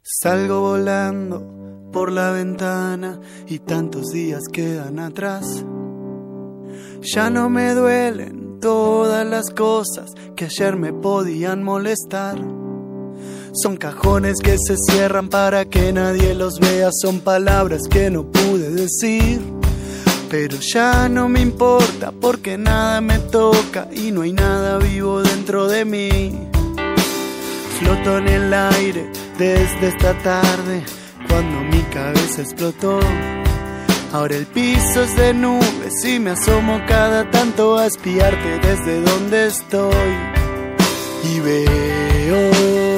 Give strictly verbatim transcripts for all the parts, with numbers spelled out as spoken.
Salgo volando por la ventana y tantos días quedan atrás. Ya no me duelen todas las cosas que ayer me podían molestar. Son cajones que se cierran para que nadie los vea. Son palabras que no pude decir, pero ya no me importa porque nada me toca y no hay nada vivo dentro de mí. Floto en el aire desde esta tarde cuando mi cabeza explotó. Ahora el piso es de nubes y me asomo cada tanto a espiarte desde donde estoy. Y veo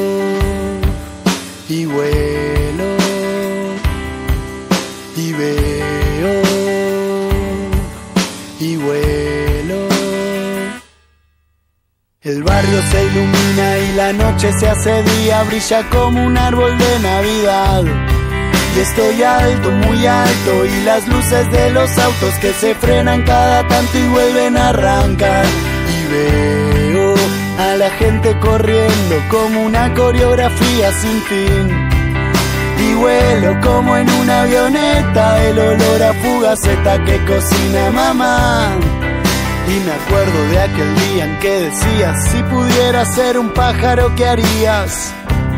y vuelo y veo y vuelo. El barrio se ilumina y la noche se hace día, brilla como un árbol de Navidad. Y estoy alto, muy alto, y las luces de los autos que se frenan cada tanto y vuelven a arrancar. Y veo a la gente corriendo como una coreografía sin fin. Y vuelo como en una avioneta, el olor a fugaceta que cocina mamá. Y me acuerdo de aquel día en que decías, si pudieras ser un pájaro, ¿qué harías?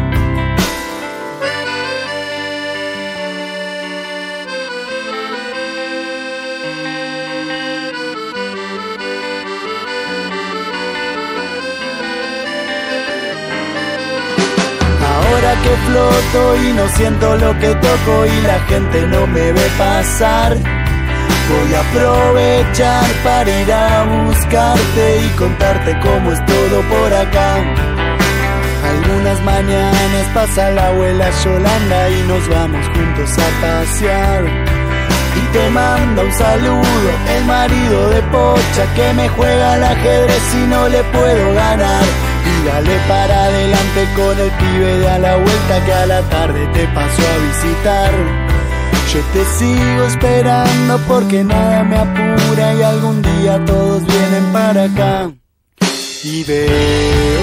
Ahora que floto y no siento lo que toco y la gente no me ve pasar, voy a aprovechar para ir a buscarte y contarte cómo es todo por acá. Algunas mañanas pasa la abuela Yolanda y nos vamos juntos a pasear. Y te manda un saludo el marido de Pocha que me juega al ajedrez y no le puedo ganar. Y dale para adelante con el pibe de a la vuelta que a la tarde te pasó a visitar. Yo te sigo esperando porque nada me apura y algún día todos vienen para acá. Y veo